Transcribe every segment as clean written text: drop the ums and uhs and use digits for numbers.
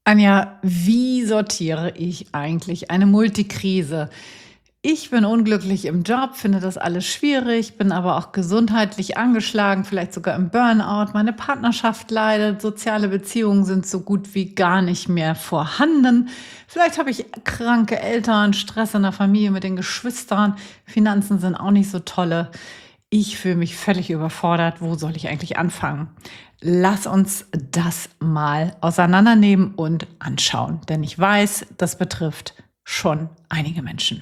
Anja, wie sortiere ich eigentlich eine Multikrise? Ich bin unglücklich im Job, finde das alles schwierig, bin aber auch gesundheitlich angeschlagen, vielleicht sogar im Burnout. Meine Partnerschaft leidet, soziale Beziehungen sind so gut wie gar nicht mehr vorhanden. Vielleicht habe ich kranke Eltern, Stress in der Familie mit den Geschwistern, Finanzen sind auch nicht so tolle. Ich fühle mich völlig überfordert. Wo soll ich eigentlich anfangen? Lass uns das mal auseinandernehmen und anschauen, denn ich weiß, das betrifft schon einige Menschen.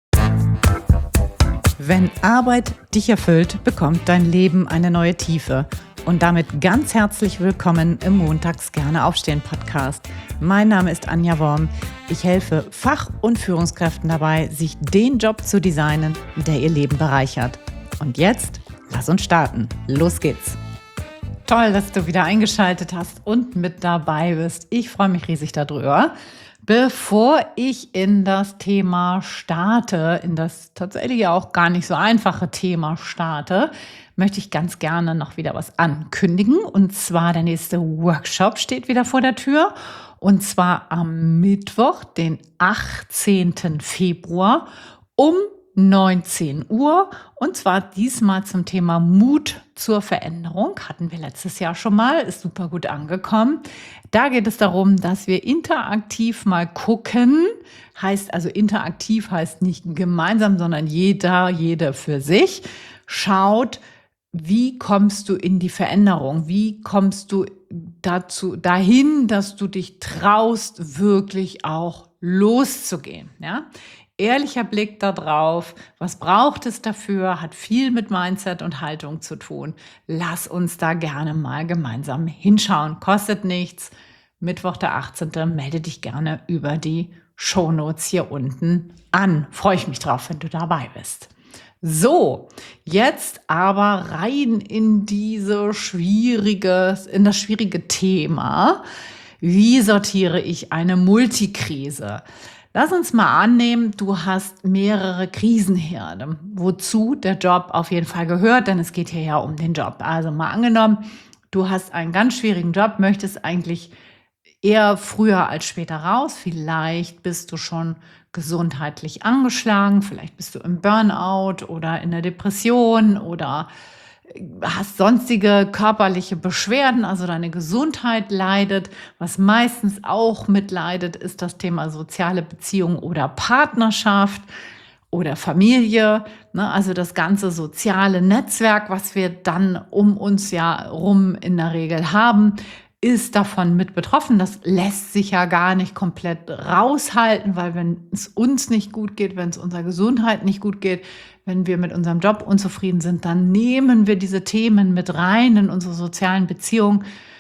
Wenn Arbeit dich erfüllt, bekommt dein Leben eine neue Tiefe. Und damit ganz herzlich willkommen im Montags gerne aufstehen Podcast. Mein Name ist Anja Worm. Ich helfe Fach- und Führungskräften dabei, sich den Job zu designen, der ihr Leben bereichert. Und jetzt, lass uns starten. Los geht's. Toll, dass du wieder eingeschaltet hast und mit dabei bist. Ich freue mich riesig darüber. Bevor ich in das Thema starte, in das tatsächlich ja auch gar nicht so einfache Thema starte, möchte ich ganz gerne noch wieder was ankündigen. Und zwar der nächste Workshop steht wieder vor der Tür. Und zwar am Mittwoch, den 18. Februar um 19 Uhr. Und zwar diesmal zum Thema Mut zur Veränderung. Hatten wir letztes Jahr schon mal, ist super gut angekommen. Da geht es darum, dass wir interaktiv mal gucken. Heißt also interaktiv heißt nicht gemeinsam, sondern jede für sich. Schaut, wie kommst du in die Veränderung? Wie kommst du dahin, dass du dich traust, wirklich auch loszugehen? Ja? Ehrlicher Blick darauf, was braucht es dafür, hat viel mit Mindset und Haltung zu tun. Lass uns da gerne mal gemeinsam hinschauen. Kostet nichts. Mittwoch, der 18. Melde dich gerne über die Shownotes hier unten an. Freue ich mich drauf, wenn du dabei bist. So, jetzt aber rein in das schwierige Thema. Wie sortiere ich eine Multikrise? Lass uns mal annehmen, du hast mehrere Krisenherde, wozu der Job auf jeden Fall gehört, denn es geht hier ja um den Job. Also mal angenommen, du hast einen ganz schwierigen Job, möchtest eigentlich eher früher als später raus. Vielleicht bist du schon gesundheitlich angeschlagen, vielleicht bist du im Burnout oder in der Depression oder hast sonstige körperliche Beschwerden, also deine Gesundheit leidet. Was meistens auch mitleidet, ist das Thema soziale Beziehung oder Partnerschaft oder Familie. Ne? Also das ganze soziale Netzwerk, was wir dann um uns ja rum in der Regel haben, ist davon mit betroffen. Das lässt sich ja gar nicht komplett raushalten, weil wenn es uns nicht gut geht, wenn es unserer Gesundheit nicht gut geht, wenn wir mit unserem Job unzufrieden sind, dann nehmen wir diese Themen mit rein in unsere sozialen Beziehungen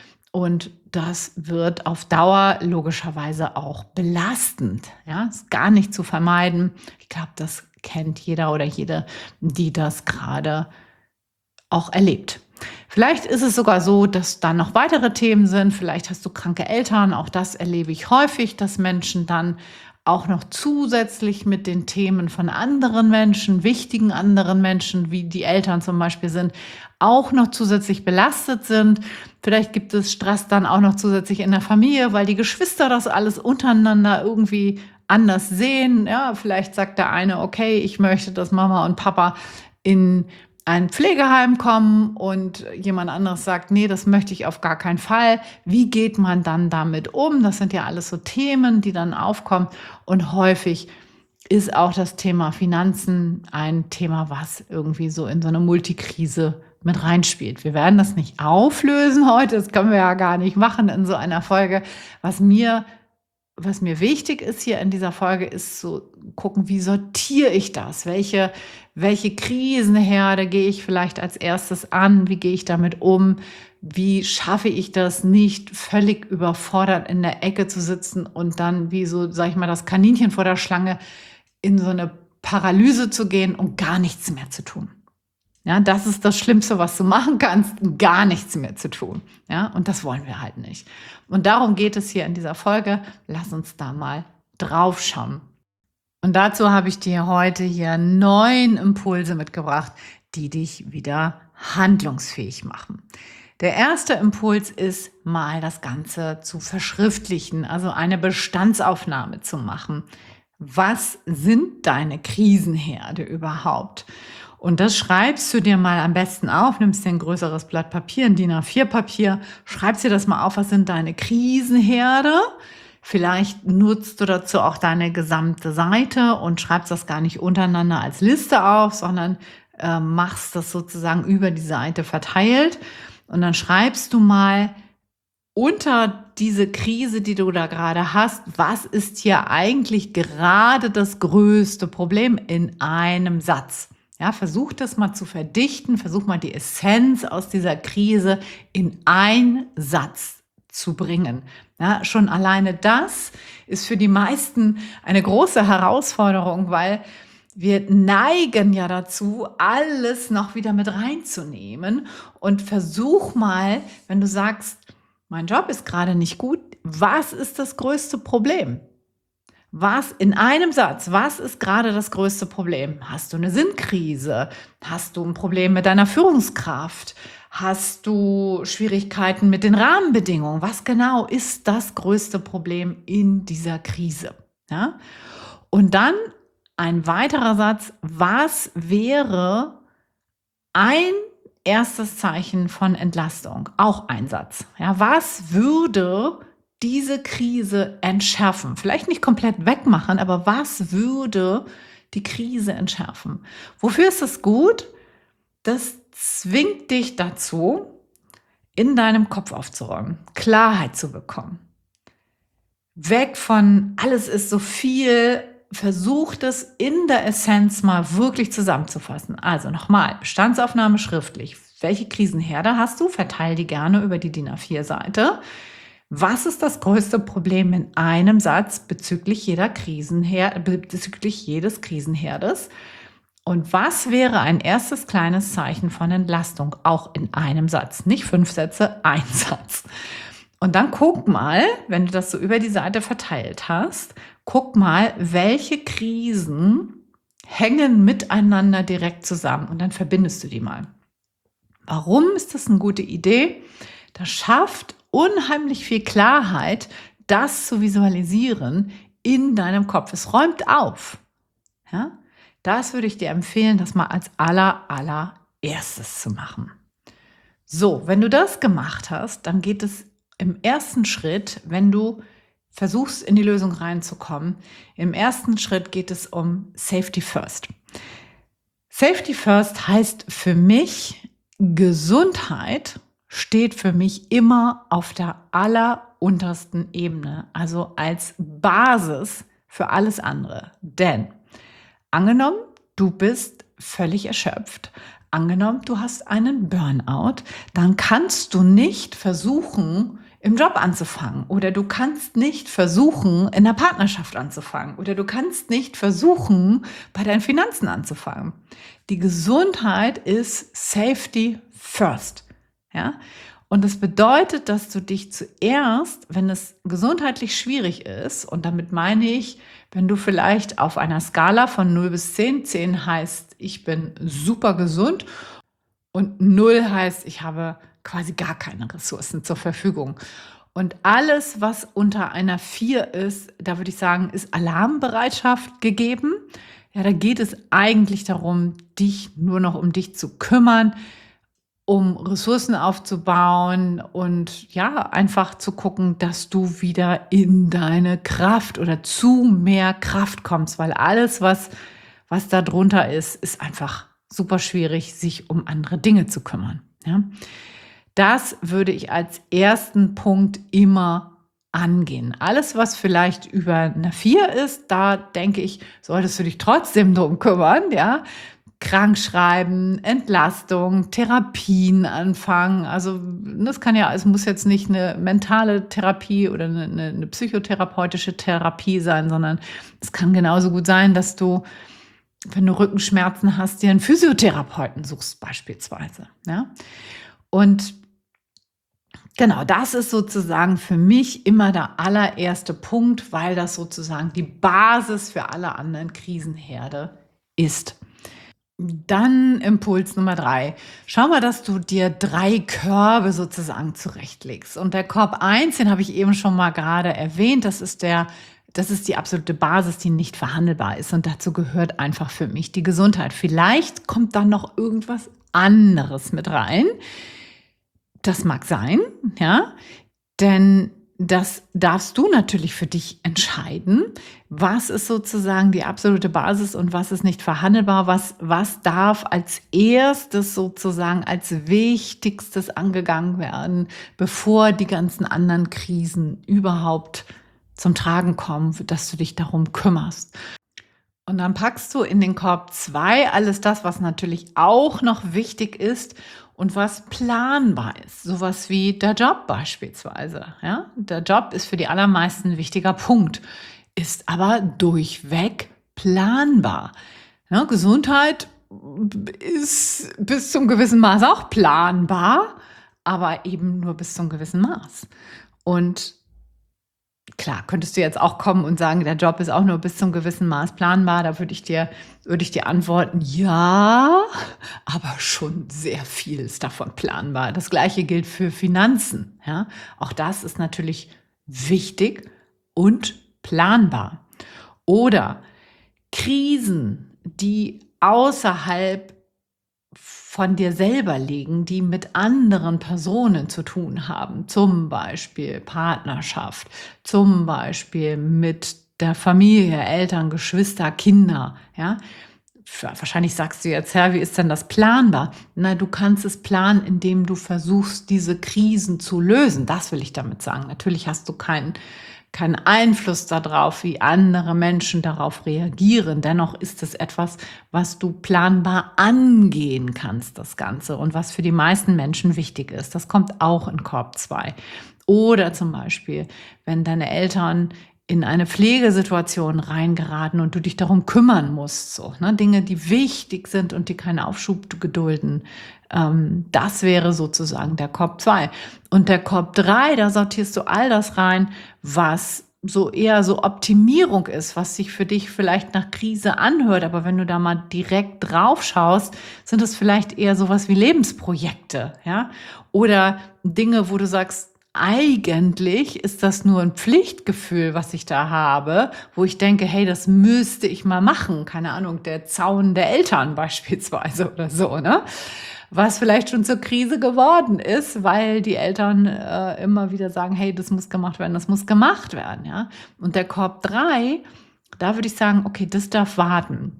und das wird auf Dauer logischerweise auch belastend. Ja, ist gar nicht zu vermeiden. Ich glaube, das kennt jeder oder jede, die das gerade auch erlebt. Vielleicht ist es sogar so, dass da noch weitere Themen sind. Vielleicht hast du kranke Eltern. Auch das erlebe ich häufig, dass Menschen dann auch noch zusätzlich mit den Themen von anderen Menschen, wichtigen anderen Menschen, wie die Eltern zum Beispiel sind, auch noch zusätzlich belastet sind. Vielleicht gibt es Stress dann auch noch zusätzlich in der Familie, weil die Geschwister das alles untereinander irgendwie anders sehen. Ja, vielleicht sagt der eine, okay, ich möchte, dass Mama und Papa in ein Pflegeheim kommen und jemand anderes sagt, nee, das möchte ich auf gar keinen Fall. Wie geht man dann damit um? Das sind ja alles so Themen, die dann aufkommen. Und häufig ist auch das Thema Finanzen ein Thema, was irgendwie so in so eine Multikrise mit reinspielt. Wir werden das nicht auflösen heute, das können wir ja gar nicht machen in so einer Folge. Was mir wichtig ist hier in dieser Folge, ist zu gucken, wie sortiere ich das? Welche Krisenherde gehe ich vielleicht als erstes an? Wie gehe ich damit um? Wie schaffe ich das nicht, völlig überfordert in der Ecke zu sitzen und dann wie so, sag ich mal, das Kaninchen vor der Schlange in so eine Paralyse zu gehen und gar nichts mehr zu tun? Ja, das ist das Schlimmste, was du machen kannst, gar nichts mehr zu tun. Ja, und das wollen wir halt nicht. Und darum geht es hier in dieser Folge. Lass uns da mal drauf schauen. Und dazu habe ich dir heute hier 9 Impulse mitgebracht, die dich wieder handlungsfähig machen. Der erste Impuls ist, mal das Ganze zu verschriftlichen, also eine Bestandsaufnahme zu machen. Was sind deine Krisenherde überhaupt? Und das schreibst du dir mal am besten auf, nimmst dir ein größeres Blatt Papier, ein DIN A4-Papier, schreibst dir das mal auf, was sind deine Krisenherde? Vielleicht nutzt du dazu auch deine gesamte Seite und schreibst das gar nicht untereinander als Liste auf, sondern machst das sozusagen über die Seite verteilt. Und dann schreibst du mal unter diese Krise, die du da gerade hast, was ist hier eigentlich gerade das größte Problem in einem Satz? Ja, versuch das mal zu verdichten, versuch mal die Essenz aus dieser Krise in einen Satz zu bringen. Ja, schon alleine das ist für die meisten eine große Herausforderung, weil wir neigen ja dazu, alles noch wieder mit reinzunehmen. Und versuch mal, wenn du sagst, mein Job ist gerade nicht gut, was ist das größte Problem? Was in einem Satz, was ist gerade das größte Problem? Hast du eine Sinnkrise? Hast du ein Problem mit deiner Führungskraft? Hast du Schwierigkeiten mit den Rahmenbedingungen? Was genau ist das größte Problem in dieser Krise? Ja? Und dann ein weiterer Satz, was wäre ein erstes Zeichen von Entlastung? Auch ein Satz. Ja, was würde diese Krise entschärfen? Vielleicht nicht komplett wegmachen, aber was würde die Krise entschärfen? Wofür ist es gut? Das zwingt dich dazu, in deinem Kopf aufzuräumen, Klarheit zu bekommen. Weg von alles ist so viel, versucht es in der Essenz mal wirklich zusammenzufassen. Also nochmal, Bestandsaufnahme schriftlich. Welche Krisenherde hast du? Verteile die gerne über die DIN A4-Seite. Was ist das größte Problem in einem Satz bezüglich bezüglich jedes Krisenherdes? Und was wäre ein erstes kleines Zeichen von Entlastung? Auch in einem Satz. Nicht 5 Sätze, ein Satz. Und dann guck mal, wenn du das so über die Seite verteilt hast, guck mal, welche Krisen hängen miteinander direkt zusammen und dann verbindest du die mal. Warum ist das eine gute Idee? Das schafft unheimlich viel Klarheit, das zu visualisieren in deinem Kopf. Es räumt auf. Ja? Das würde ich dir empfehlen, das mal als allererstes zu machen. So, wenn du das gemacht hast, dann geht es im ersten Schritt, wenn du versuchst, in die Lösung reinzukommen, im ersten Schritt geht es um Safety First. Safety First heißt für mich, Gesundheit steht für mich immer auf der alleruntersten Ebene, also als Basis für alles andere. Denn angenommen, du bist völlig erschöpft, angenommen, du hast einen Burnout, dann kannst du nicht versuchen, im Job anzufangen oder du kannst nicht versuchen, in der Partnerschaft anzufangen oder du kannst nicht versuchen, bei deinen Finanzen anzufangen. Die Gesundheit ist Safety First. Ja? Und das bedeutet, dass du dich zuerst, wenn es gesundheitlich schwierig ist, und damit meine ich, wenn du vielleicht auf einer Skala von 0 bis 10, 10 heißt, ich bin super gesund und 0 heißt, ich habe quasi gar keine Ressourcen zur Verfügung. Und alles, was unter einer 4 ist, da würde ich sagen, ist Alarmbereitschaft gegeben. Ja, da geht es eigentlich darum, dich nur noch um dich zu kümmern, um Ressourcen aufzubauen und ja, einfach zu gucken, dass du wieder in deine Kraft oder zu mehr Kraft kommst, weil alles, was da drunter ist einfach super schwierig, sich um andere Dinge zu kümmern. Ja? Das würde ich als ersten Punkt immer angehen. Alles, was vielleicht über eine 4 ist, da denke ich, solltest du dich trotzdem drum kümmern, ja. Krankschreiben, Entlastung, Therapien anfangen. Also das kann ja, es muss jetzt nicht eine mentale Therapie oder eine psychotherapeutische Therapie sein, sondern es kann genauso gut sein, dass du, wenn du Rückenschmerzen hast, dir einen Physiotherapeuten suchst beispielsweise. Ja? Und genau, das ist sozusagen für mich immer der allererste Punkt, weil das sozusagen die Basis für alle anderen Krisenherde ist. Dann Impuls Nummer 3. Schau mal, dass du dir 3 Körbe sozusagen zurechtlegst. Und der Korb 1, den habe ich eben schon mal gerade erwähnt, das ist die absolute Basis, die nicht verhandelbar ist. Und dazu gehört einfach für mich die Gesundheit. Vielleicht kommt dann noch irgendwas anderes mit rein. Das mag sein, ja, denn das darfst du natürlich für dich entscheiden. Was ist sozusagen die absolute Basis und was ist nicht verhandelbar? Was darf als erstes sozusagen als wichtigstes angegangen werden, bevor die ganzen anderen Krisen überhaupt zum Tragen kommen, dass du dich darum kümmerst? Und dann packst du in den Korb 2 alles das, was natürlich auch noch wichtig ist und was planbar ist. Sowas wie der Job beispielsweise. Ja? Der Job ist für die allermeisten ein wichtiger Punkt, ist aber durchweg planbar. Ja, Gesundheit ist bis zum gewissen Maß auch planbar, aber eben nur bis zum gewissen Maß. Und klar, könntest du jetzt auch kommen und sagen, der Job ist auch nur bis zum gewissen Maß planbar. Da würde ich dir antworten, ja, aber schon sehr viel ist davon planbar. Das Gleiche gilt für Finanzen. Ja? Auch das ist natürlich wichtig und planbar. Oder Krisen, die außerhalb von dir selber liegen, die mit anderen Personen zu tun haben, zum Beispiel Partnerschaft, zum Beispiel mit der Familie, Eltern, Geschwister, Kinder, ja. Wahrscheinlich sagst du jetzt, wie ist denn das planbar? Na, du kannst es planen, indem du versuchst, diese Krisen zu lösen. Das will ich damit sagen. Natürlich hast du keinen Einfluss darauf, wie andere Menschen darauf reagieren. Dennoch ist es etwas, was du planbar angehen kannst, das Ganze, und was für die meisten Menschen wichtig ist. Das kommt auch in Korb 2. Oder zum Beispiel, wenn deine Eltern in eine Pflegesituation reingeraten und du dich darum kümmern musst, so, ne? Dinge, die wichtig sind und die keinen Aufschub gedulden. Das wäre sozusagen der Korb 2. Und der Korb 3, da sortierst du all das rein, was so eher so Optimierung ist, was sich für dich vielleicht nach Krise anhört. Aber wenn du da mal direkt drauf schaust, sind es vielleicht eher sowas wie Lebensprojekte, ja? Oder Dinge, wo du sagst, eigentlich ist das nur ein Pflichtgefühl, was ich da habe, wo ich denke, hey, das müsste ich mal machen. Keine Ahnung, der Zaun der Eltern beispielsweise oder so, ne? Was vielleicht schon zur Krise geworden ist, weil die Eltern immer wieder sagen, hey, das muss gemacht werden, das muss gemacht werden, ja. Und der Korb 3, da würde ich sagen, okay, das darf warten.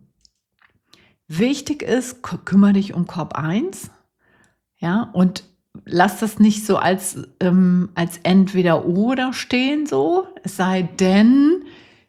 Wichtig ist, kümmere dich um Korb 1, ja, und lass das nicht so als entweder oder stehen, so. Es sei denn,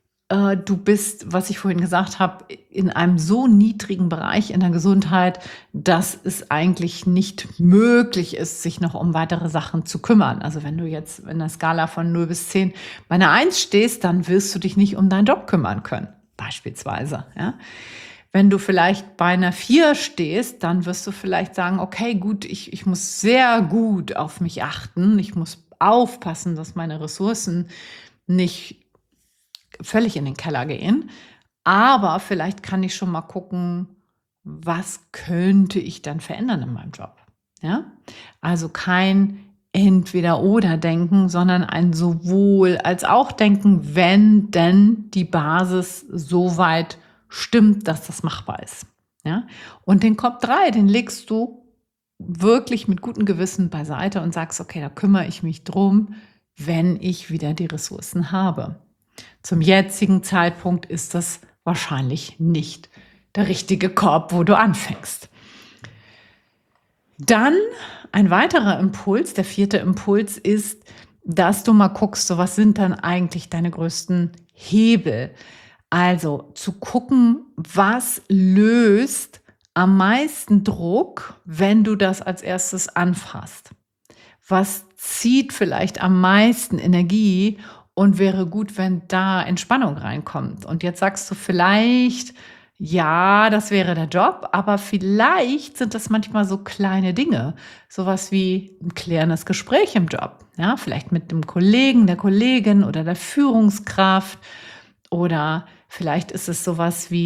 du bist, was ich vorhin gesagt habe, in einem so niedrigen Bereich in der Gesundheit, dass es eigentlich nicht möglich ist, sich noch um weitere Sachen zu kümmern. Also wenn du jetzt in der Skala von 0 bis 10 bei einer 1 stehst, dann wirst du dich nicht um deinen Job kümmern können, beispielsweise. Ja? Wenn du vielleicht bei einer 4 stehst, dann wirst du vielleicht sagen, okay, gut, ich muss sehr gut auf mich achten. Ich muss aufpassen, dass meine Ressourcen nicht völlig in den Keller gehen. Aber vielleicht kann ich schon mal gucken, was könnte ich dann verändern in meinem Job. Ja? Also kein Entweder-oder-Denken, sondern ein sowohl als auch Denken, wenn denn die Basis so weit stimmt, dass das machbar ist. Ja? Und den Korb 3, den legst du wirklich mit gutem Gewissen beiseite und sagst, okay, da kümmere ich mich drum, wenn ich wieder die Ressourcen habe. Zum jetzigen Zeitpunkt ist das wahrscheinlich nicht der richtige Korb, wo du anfängst. Dann ein weiterer Impuls, der 4. Impuls ist, dass du mal guckst, so was sind dann eigentlich deine größten Hebel. Also zu gucken, was löst am meisten Druck, wenn du das als erstes anfasst. Was zieht vielleicht am meisten Energie und wäre gut, wenn da Entspannung reinkommt. Und jetzt sagst du vielleicht, ja, das wäre der Job, aber vielleicht sind das manchmal so kleine Dinge. Sowas wie ein klärendes Gespräch im Job. Ja, vielleicht mit dem Kollegen, der Kollegin oder der Führungskraft. Oder vielleicht ist es sowas wie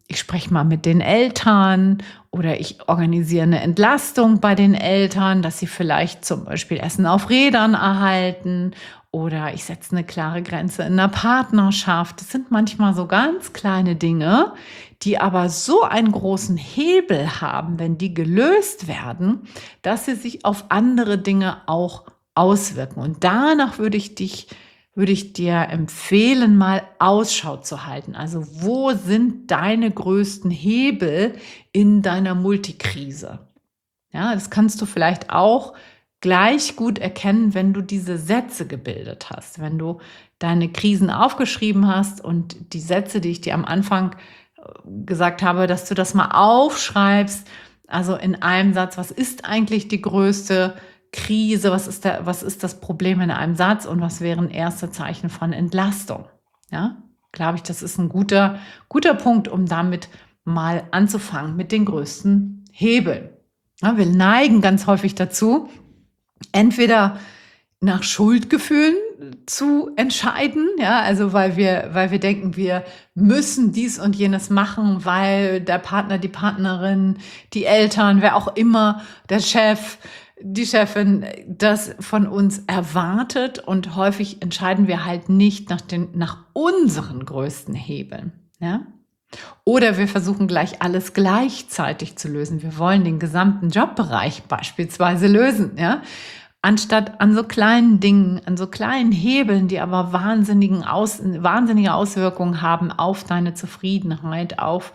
ich spreche mal mit den Eltern oder ich organisiere eine Entlastung bei den Eltern, dass sie vielleicht zum Beispiel Essen auf Rädern erhalten oder ich setze eine klare Grenze in der Partnerschaft. Das sind manchmal so ganz kleine Dinge, die aber so einen großen Hebel haben, wenn die gelöst werden, dass sie sich auf andere Dinge auch auswirken. Und danach würde ich dir empfehlen, mal Ausschau zu halten. Also wo sind deine größten Hebel in deiner Multikrise? Ja, das kannst du vielleicht auch gleich gut erkennen, wenn du diese Sätze gebildet hast, wenn du deine Krisen aufgeschrieben hast und die Sätze, die ich dir am Anfang gesagt habe, dass du das mal aufschreibst, also in einem Satz, was ist eigentlich die größte Krise, was ist das Problem in einem Satz und was wären erste Zeichen von Entlastung? Ja, glaube ich, das ist ein guter Punkt, um damit mal anzufangen mit den größten Hebeln. Ja, wir neigen ganz häufig dazu, entweder nach Schuldgefühlen zu entscheiden, ja, also weil wir denken, wir müssen dies und jenes machen, weil der Partner, die Partnerin, die Eltern, wer auch immer, der Chef, die Chefin das von uns erwartet und häufig entscheiden wir halt nicht nach unseren größten Hebeln, ja. Oder wir versuchen gleich alles gleichzeitig zu lösen. Wir wollen den gesamten Jobbereich beispielsweise lösen, ja. Anstatt an so kleinen Dingen, an so kleinen Hebeln, die aber wahnsinnige Auswirkungen haben auf deine Zufriedenheit, auf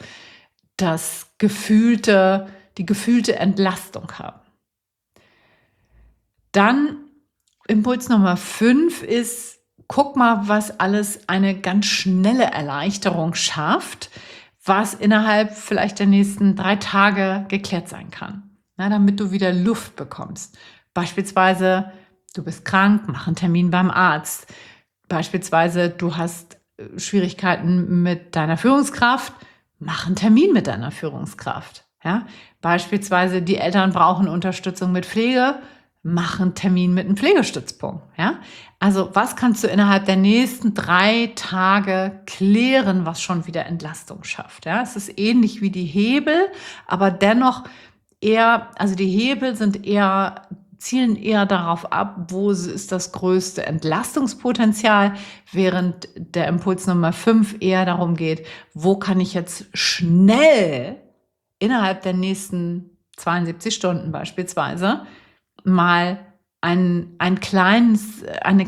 die gefühlte Entlastung haben. Dann Impuls Nummer 5 ist, guck mal, was alles eine ganz schnelle Erleichterung schafft, was innerhalb vielleicht der nächsten 3 Tage geklärt sein kann, damit du wieder Luft bekommst. Beispielsweise, du bist krank, mach einen Termin beim Arzt. Beispielsweise, du hast Schwierigkeiten mit deiner Führungskraft, mach einen Termin mit deiner Führungskraft. Ja? Beispielsweise, die Eltern brauchen Unterstützung mit Pflege, mach einen Termin mit einem Pflegestützpunkt. Ja? Also was kannst du innerhalb der nächsten 3 Tage klären, was schon wieder Entlastung schafft? Ja? Es ist ähnlich wie die Hebel, aber dennoch also die Hebel zielen eher darauf ab, wo ist das größte Entlastungspotenzial, während der Impuls Nummer 5 eher darum geht, wo kann ich jetzt schnell innerhalb der nächsten 72 Stunden beispielsweise mal ein kleines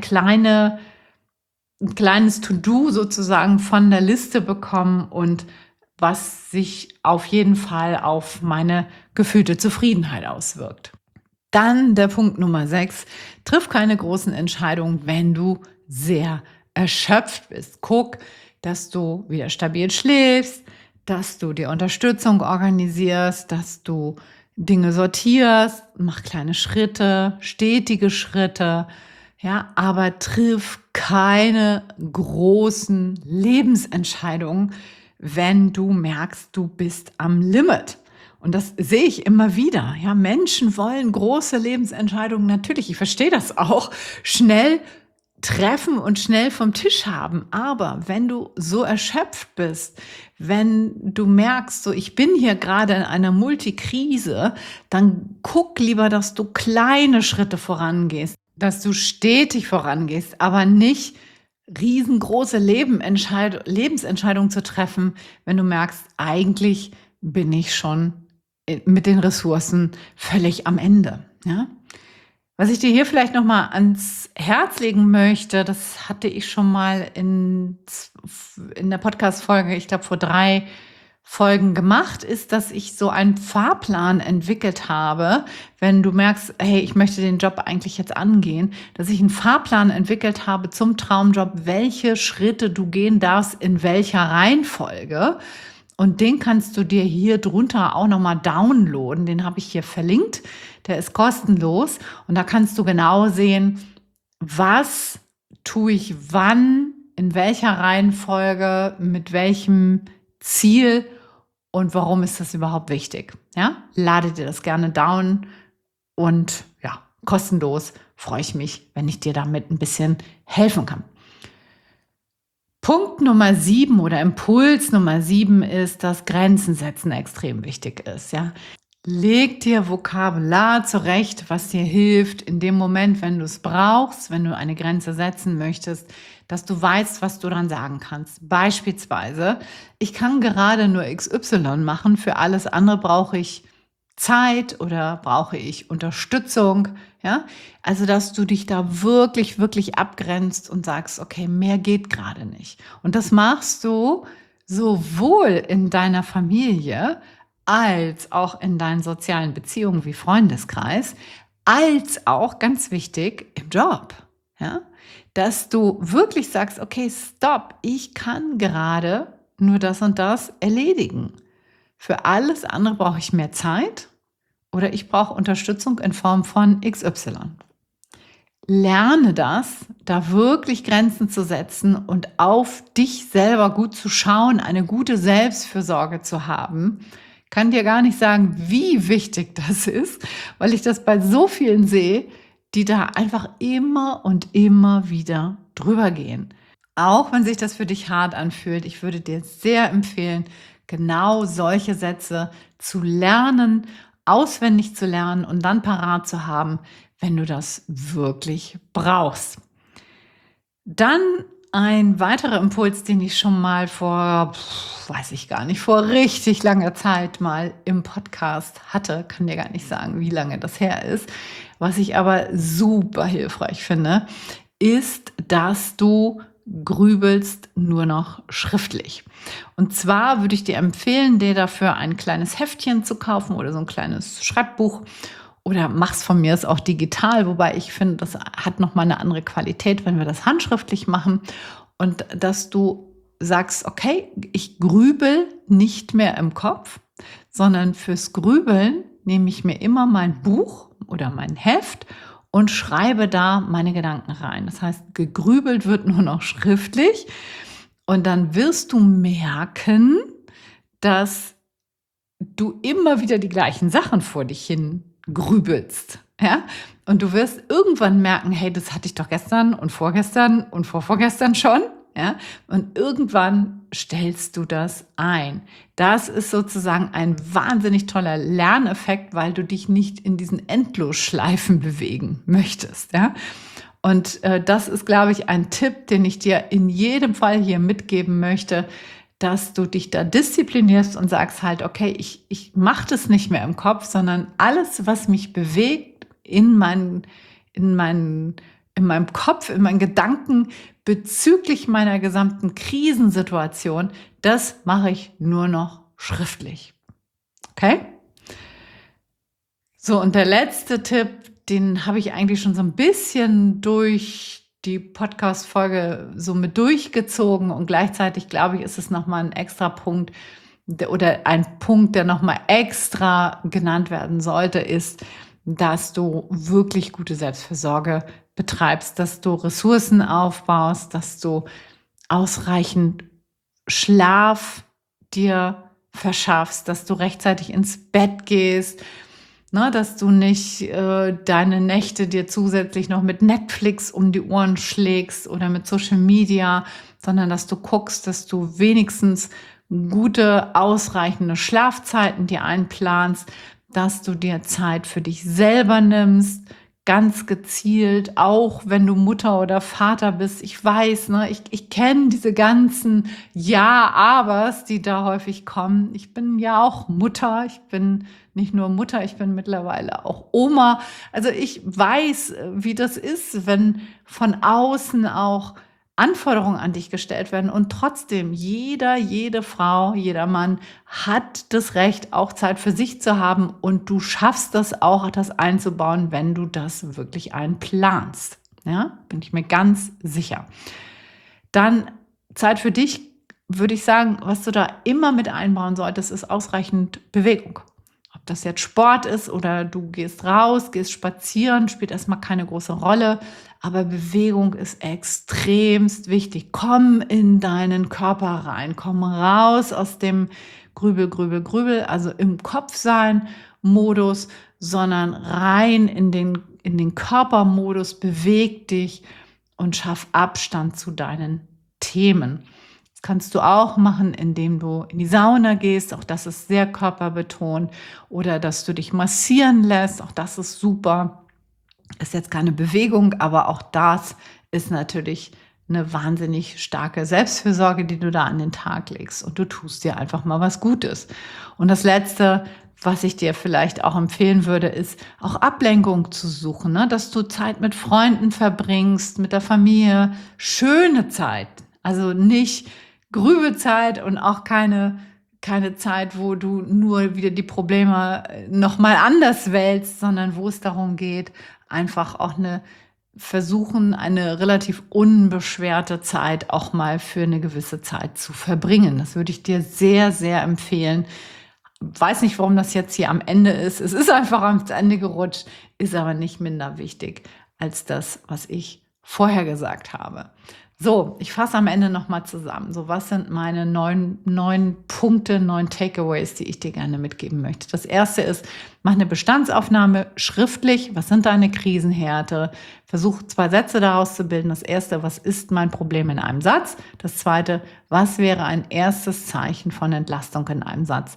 To-Do sozusagen von der Liste bekommen und was sich auf jeden Fall auf meine gefühlte Zufriedenheit auswirkt. Dann der Punkt Nummer 6, triff keine großen Entscheidungen, wenn du sehr erschöpft bist. Guck, dass du wieder stabil schläfst, dass du dir Unterstützung organisierst, dass du Dinge sortierst, mach kleine Schritte, stetige Schritte, ja, aber triff keine großen Lebensentscheidungen, wenn du merkst, du bist am Limit. Und das sehe ich immer wieder. Ja, Menschen wollen große Lebensentscheidungen natürlich, ich verstehe das auch, schnell treffen und schnell vom Tisch haben. Aber wenn du so erschöpft bist, wenn du merkst, so ich bin hier gerade in einer Multikrise, dann guck lieber, dass du kleine Schritte vorangehst, dass du stetig vorangehst, aber nicht riesengroße Lebensentscheidungen zu treffen, wenn du merkst, eigentlich bin ich schon mit den Ressourcen völlig am Ende. Ja? Was ich dir hier vielleicht noch mal ans Herz legen möchte, das hatte ich schon mal in der Podcast-Folge, ich glaube vor 3 Folgen gemacht, ist, dass ich so einen Fahrplan entwickelt habe, wenn du merkst, hey, ich möchte den Job eigentlich jetzt angehen, dass ich einen Fahrplan entwickelt habe zum Traumjob, welche Schritte du gehen darfst, in welcher Reihenfolge. Und den kannst du dir hier drunter auch nochmal downloaden. Den habe ich hier verlinkt. Der ist kostenlos. Und da kannst du genau sehen, was tue ich wann, in welcher Reihenfolge, mit welchem Ziel und warum ist das überhaupt wichtig. Ja? Lade dir das gerne down und ja, kostenlos freue ich mich, wenn ich dir damit ein bisschen helfen kann. Punkt Nummer 7 oder Impuls Nummer 7 ist, dass Grenzen setzen extrem wichtig ist, ja. Leg dir Vokabular zurecht, was dir hilft in dem Moment, wenn du es brauchst, wenn du eine Grenze setzen möchtest, dass du weißt, was du dann sagen kannst. Beispielsweise, ich kann gerade nur XY machen, für alles andere brauche ich Zeit oder brauche ich Unterstützung, ja? Also, dass du dich da wirklich, wirklich abgrenzt und sagst: „Okay, mehr geht gerade nicht.“ Und das machst du sowohl in deiner Familie als auch in deinen sozialen Beziehungen wie Freundeskreis, als auch, ganz wichtig, im Job, ja? Dass du wirklich sagst: „Okay, stopp, ich kann gerade nur das und das erledigen. Für alles andere brauche ich mehr Zeit oder ich brauche Unterstützung in Form von XY.“ Lerne das, da wirklich Grenzen zu setzen und auf dich selber gut zu schauen, eine gute Selbstfürsorge zu haben. Kann dir gar nicht sagen, wie wichtig das ist, weil ich das bei so vielen sehe, die da einfach immer und immer wieder drüber gehen. Auch wenn sich das für dich hart anfühlt, ich würde dir sehr empfehlen, genau solche Sätze zu lernen, auswendig zu lernen und dann parat zu haben, wenn du das wirklich brauchst. Dann ein weiterer Impuls, den ich schon mal vor, weiß ich gar nicht, vor richtig langer Zeit mal im Podcast hatte, kann dir gar nicht sagen, wie lange das her ist, was ich aber super hilfreich finde, ist, dass du grübelst nur noch schriftlich. Und zwar würde ich dir empfehlen, dir dafür ein kleines Heftchen zu kaufen oder so ein kleines Schreibbuch oder mach's von mir aus auch digital, wobei ich finde, das hat noch mal 'ne andere Qualität, wenn wir das handschriftlich machen und dass du sagst: „Okay, ich grübel nicht mehr im Kopf, sondern fürs Grübeln nehme ich mir immer mein Buch oder mein Heft und schreibe da meine Gedanken rein.“ Das heißt, gegrübelt wird nur noch schriftlich und dann wirst du merken, dass du immer wieder die gleichen Sachen vor dich hin grübelst, ja? Und du wirst irgendwann merken: „Hey, das hatte ich doch gestern und vorvorgestern schon“, ja? Und irgendwann stellst du das ein. Das ist sozusagen ein wahnsinnig toller Lerneffekt, weil du dich nicht in diesen Endlosschleifen bewegen möchtest, ja? Und, das ist, glaube ich, ein Tipp, den ich dir in jedem Fall hier mitgeben möchte, dass du dich da disziplinierst und sagst halt: „Okay, ich mache das nicht mehr im Kopf, sondern alles, was mich bewegt in meinen in meinem Kopf, in meinen Gedanken bezüglich meiner gesamten Krisensituation, das mache ich nur noch schriftlich.“ Okay? So, und der letzte Tipp, den habe ich eigentlich schon so ein bisschen durch die Podcast-Folge so mit durchgezogen und gleichzeitig, glaube ich, ist es noch mal 'n Extrapunkt oder ein Punkt, der noch mal extra genannt werden sollte, ist, dass du wirklich gute Selbstfürsorge betreibst, dass du Ressourcen aufbaust, dass du ausreichend Schlaf dir verschaffst, dass du rechtzeitig ins Bett gehst, ne, dass du nicht, deine Nächte dir zusätzlich noch mit Netflix um die Ohren schlägst oder mit Social Media, sondern dass du guckst, dass du wenigstens gute, ausreichende Schlafzeiten dir einplanst, dass du dir Zeit für dich selber nimmst, ganz gezielt, auch wenn du Mutter oder Vater bist. Ich weiß, ne, ich kenne diese ganzen Ja-Abers, die da häufig kommen. Ich bin ja auch Mutter. Ich bin nicht nur Mutter, ich bin mittlerweile auch Oma. Also ich weiß, wie das ist, wenn von außen auch Anforderungen an dich gestellt werden und trotzdem jede Frau, jeder Mann hat das Recht, auch Zeit für sich zu haben und du schaffst das auch, das einzubauen, wenn du das wirklich einplanst. Ja, bin ich mir ganz sicher. Dann Zeit für dich, würde ich sagen, was du da immer mit einbauen solltest, ist ausreichend Bewegung. Ob das jetzt Sport ist oder du gehst raus, gehst spazieren, spielt erstmal keine große Rolle. Aber Bewegung ist extremst wichtig. Komm in deinen Körper rein. Komm raus aus dem Grübel, Grübel, Grübel, also im Kopf sein Modus, sondern rein in den Körpermodus. Beweg dich und schaff Abstand zu deinen Themen. Das kannst du auch machen, indem du in die Sauna gehst. Auch das ist sehr körperbetont. Oder dass du dich massieren lässt. Auch das ist super. Ist jetzt keine Bewegung, aber auch das ist natürlich eine wahnsinnig starke Selbstfürsorge, die du da an den Tag legst. Und du tust dir einfach mal was Gutes. Und das Letzte, was ich dir vielleicht auch empfehlen würde, ist auch Ablenkung zu suchen, ne? Dass du Zeit mit Freunden verbringst, mit der Familie, schöne Zeit. Also nicht Grübezeit und auch keine Zeit, wo du nur wieder die Probleme nochmal anders wälzt, sondern wo es darum geht, einfach auch versuchen, eine relativ unbeschwerte Zeit auch mal für eine gewisse Zeit zu verbringen. Das würde ich dir sehr, sehr empfehlen. Weiß nicht, warum das jetzt hier am Ende ist. Es ist einfach ans Ende gerutscht, ist aber nicht minder wichtig als das, was ich vorher gesagt habe. So, ich fasse am Ende nochmal zusammen. So, was sind meine 9 Punkte, 9 Takeaways, die ich dir gerne mitgeben möchte? Das erste ist, mach eine Bestandsaufnahme schriftlich. Was sind deine Krisenherde? Versuch 2 Sätze daraus zu bilden. Das erste, was ist mein Problem in einem Satz? Das zweite, was wäre ein erstes Zeichen von Entlastung in einem Satz?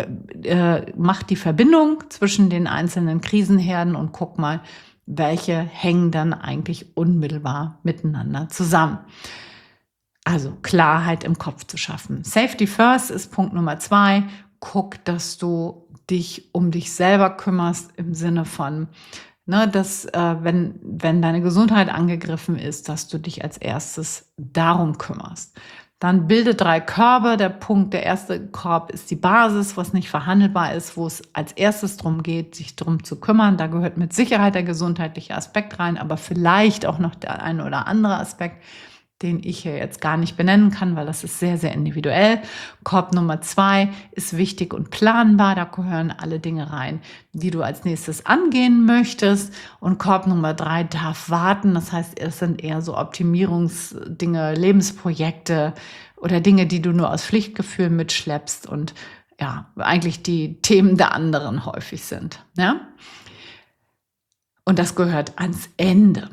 Mach die Verbindung zwischen den einzelnen Krisenherden und guck mal, welche hängen dann eigentlich unmittelbar miteinander zusammen. Also Klarheit im Kopf zu schaffen. Safety first ist Punkt Nummer 2. Guck, dass du dich um dich selber kümmerst im Sinne von, dass wenn deine Gesundheit angegriffen ist, dass du dich als erstes darum kümmerst. Dann bilde 3 Körbe. Der erste Korb ist die Basis, was nicht verhandelbar ist, wo es als erstes darum geht, sich darum zu kümmern. Da gehört mit Sicherheit der gesundheitliche Aspekt rein, aber vielleicht auch noch der eine oder andere Aspekt, den ich hier jetzt gar nicht benennen kann, weil das ist sehr, sehr individuell. Korb Nummer 2 ist wichtig und planbar. Da gehören alle Dinge rein, die du als nächstes angehen möchtest. Und Korb Nummer 3 darf warten. Das heißt, es sind eher so Optimierungsdinge, Lebensprojekte oder Dinge, die du nur aus Pflichtgefühl mitschleppst und ja, eigentlich die Themen der anderen häufig sind. Ja? Und das gehört ans Ende.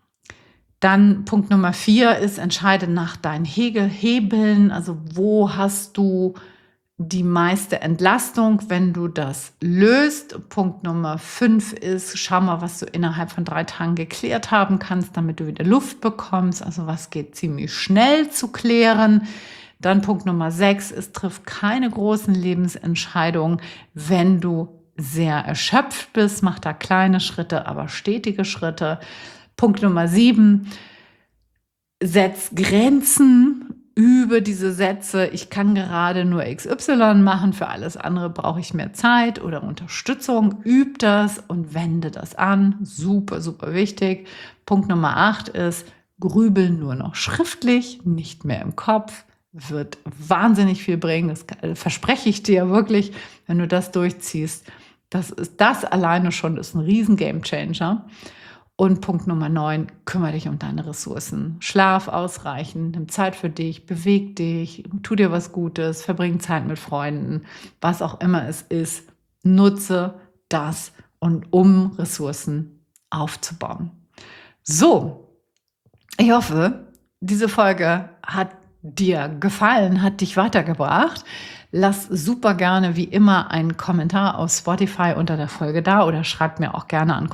Dann Punkt Nummer 4 ist, entscheide nach deinen Hebeln. Also wo hast du die meiste Entlastung, wenn du das löst? Punkt Nummer 5 ist, schau mal, was du innerhalb von 3 Tagen geklärt haben kannst, damit du wieder Luft bekommst. Also was geht ziemlich schnell zu klären. Dann Punkt Nummer 6 ist, triff keine großen Lebensentscheidungen, wenn du sehr erschöpft bist. Mach da kleine Schritte, aber stetige Schritte. Punkt Nummer 7, setz Grenzen über diese Sätze. Ich kann gerade nur XY machen, für alles andere brauche ich mehr Zeit oder Unterstützung. Üb das und wende das an. Super, super wichtig. Punkt Nummer 8 ist, grübeln nur noch schriftlich, nicht mehr im Kopf. Wird wahnsinnig viel bringen. Das verspreche ich dir wirklich, wenn du das durchziehst. Das alleine schon ist ein riesen Gamechanger. Und Punkt Nummer 9, kümmere dich um deine Ressourcen. Schlaf ausreichend, nimm Zeit für dich, beweg dich, tu dir was Gutes, verbring Zeit mit Freunden, was auch immer es ist. Nutze das und um Ressourcen aufzubauen. So, ich hoffe, diese Folge hat dir gefallen, hat dich weitergebracht. Lass super gerne wie immer einen Kommentar auf Spotify unter der Folge da oder schreib mir auch gerne an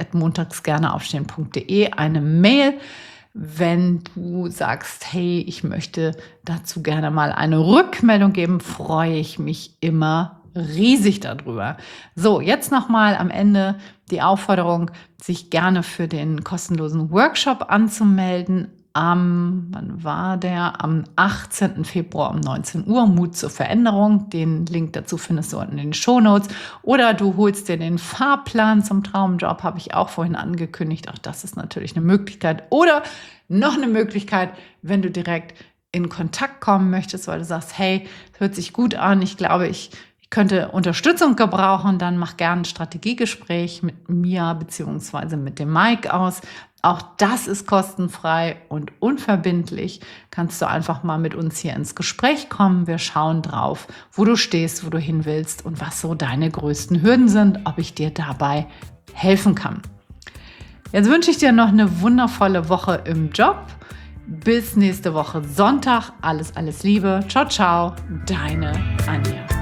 kontakt@montagsgerneaufstehen.de eine Mail, wenn du sagst, hey, ich möchte dazu gerne mal eine Rückmeldung geben, freue ich mich immer riesig darüber. So, jetzt nochmal am Ende die Aufforderung, sich gerne für den kostenlosen Workshop anzumelden. Wann war der? Am 18. Februar um 19 Uhr, Mut zur Veränderung. Den Link dazu findest du unten in den Shownotes. Oder du holst dir den Fahrplan zum Traumjob, habe ich auch vorhin angekündigt. Auch das ist natürlich eine Möglichkeit. Oder noch eine Möglichkeit, wenn du direkt in Kontakt kommen möchtest, weil du sagst, hey, das hört sich gut an, ich glaube, ich könnte Unterstützung gebrauchen, dann mach gerne ein Strategiegespräch mit mir bzw. mit dem Mike aus. Auch das ist kostenfrei und unverbindlich. Kannst du einfach mal mit uns hier ins Gespräch kommen. Wir schauen drauf, wo du stehst, wo du hin willst und was so deine größten Hürden sind, ob ich dir dabei helfen kann. Jetzt wünsche ich dir noch eine wundervolle Woche im Job. Bis nächste Woche Sonntag. Alles, alles Liebe. Ciao, ciao. Deine Anja.